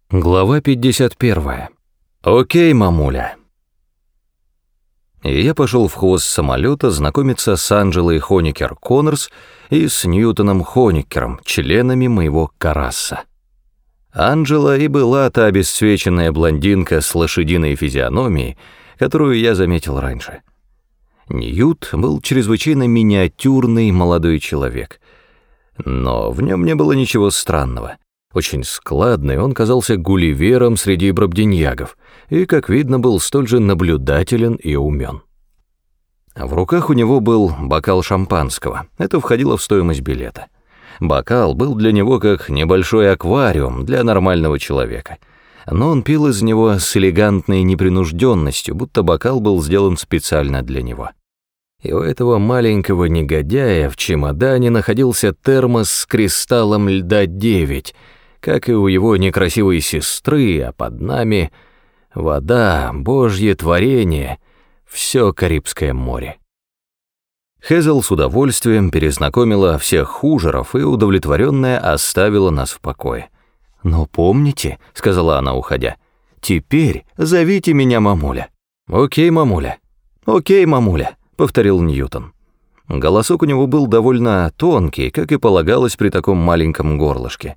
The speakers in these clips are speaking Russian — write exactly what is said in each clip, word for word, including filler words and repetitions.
Глава пятьдесят первая. «Окей, мамуля». И я пошел в хвост самолета знакомиться с Анджелой Хоникер Коннорс и с Ньютоном Хоникером, членами моего карасса. Анджела и была та обесцвеченная блондинка с лошадиной физиономией, которую я заметил раньше. Ньют был чрезвычайно миниатюрный молодой человек, но в нем не было ничего странного. Очень складный, он казался гулливером среди бродягов и, как видно, был столь же наблюдателен и умен. В руках у него был бокал шампанского, это входило в стоимость билета. Бокал был для него как небольшой аквариум для нормального человека, но он пил из него с элегантной непринужденностью, будто бокал был сделан специально для него. И у этого маленького негодяя в чемодане находился термос с кристаллом льда девять, как и у его некрасивой сестры, а под нами вода, божье творение, все Карибское море. Хезел с удовольствием перезнакомила всех хужеров и, удовлетворенная, оставила нас в покое. «Но помните, — сказала она, уходя, — теперь зовите меня мамуля». «Окей, мамуля». «Окей, мамуля», — повторил Ньютон. Голосок у него был довольно тонкий, как и полагалось при таком маленьком горлышке,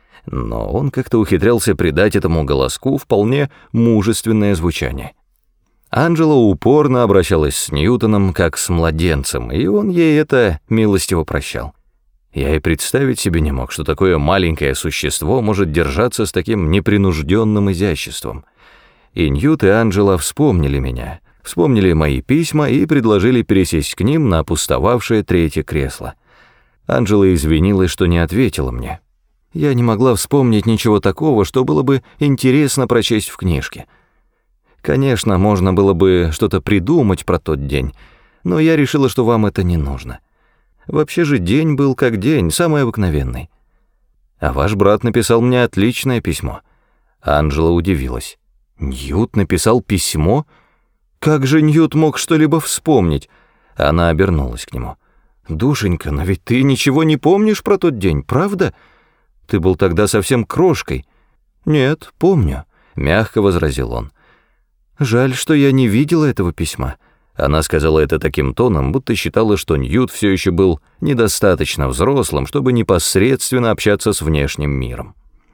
но он как-то ухитрялся придать этому голоску вполне мужественное звучание. Анджела упорно обращалась с Ньютоном как с младенцем, и он ей это милостиво прощал. Я и представить себе не мог, что такое маленькое существо может держаться с таким непринужденным изяществом. И Ньют и Анджела вспомнили меня, вспомнили мои письма и предложили пересесть к ним на опустовавшее третье кресло. Анджела извинилась, что не ответила мне. Я не могла вспомнить ничего такого, что было бы интересно прочесть в книжке. Конечно, можно было бы что-то придумать про тот день, но я решила, что вам это не нужно. Вообще же день был как день, самый обыкновенный. А ваш брат написал мне отличное письмо. Анджела удивилась. Ньют написал письмо? Как же Ньют мог что-либо вспомнить? Она обернулась к нему. Душенька, но ведь ты ничего не помнишь про тот день, правда? Ты был тогда совсем крошкой. Нет, помню, мягко возразил он. Жаль, что я не видела этого письма. Она сказала это таким тоном, будто считала, что Ньют все еще был недостаточно взрослым, чтобы непосредственно общаться с внешним миром.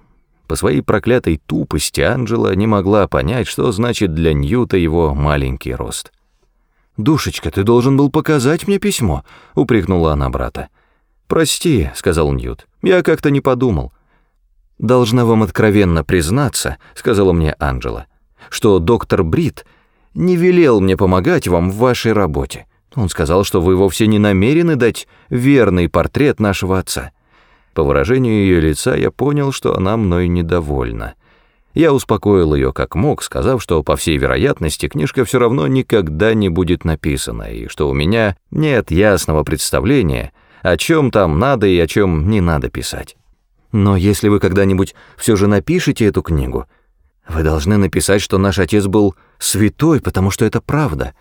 По своей проклятой тупости Анджела не могла понять, что значит для Ньюта его маленький рост. «Душечка, ты должен был показать мне письмо», — упрекнула она брата. «Прости», — сказал Ньют, — «я как-то не подумал». «Должна вам откровенно признаться», — сказала мне Анджела, «что доктор Брит не велел мне помогать вам в вашей работе. Он сказал, что вы вовсе не намерены дать верный портрет нашего отца». По выражению ее лица я понял, что она мной недовольна. Я успокоил ее как мог, сказав, что, по всей вероятности, книжка все равно никогда не будет написана, и что у меня нет ясного представления, о чем там надо и о чем не надо писать. Но если вы когда-нибудь все же напишете эту книгу, вы должны написать, что наш отец был святой, потому что это правда.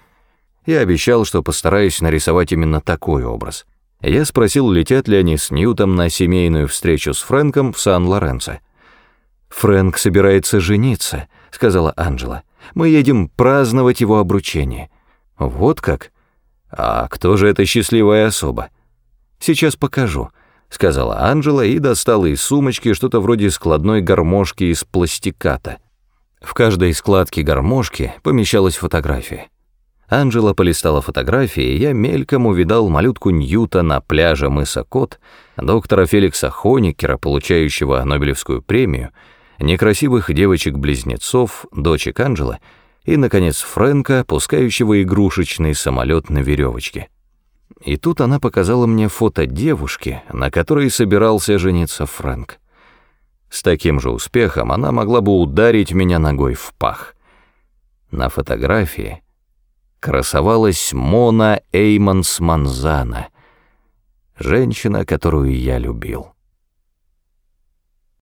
Я обещал, что постараюсь нарисовать именно такой образ. Я спросил, летят ли они с Ньютом на семейную встречу с Фрэнком в Сан-Лоренцо. «Фрэнк собирается жениться», — сказала Анджела. «Мы едем праздновать его обручение». «Вот как? А кто же эта счастливая особа?» «Сейчас покажу», — сказала Анджела и достала из сумочки что-то вроде складной гармошки из пластиката. В каждой складке гармошки помещалась фотография. Анджела полистала фотографии, и я мельком увидал малютку Ньюта на пляже мыса Кот, доктора Феликса Хоникера, получающего Нобелевскую премию, некрасивых девочек-близнецов, дочек Анджелы, и, наконец, Фрэнка, пускающего игрушечный самолет на веревочке. И тут она показала мне фото девушки, на которой собирался жениться Фрэнк. С таким же успехом она могла бы ударить меня ногой в пах. На фотографии красовалась Мона Эймонс Манзана, женщина, которую я любил.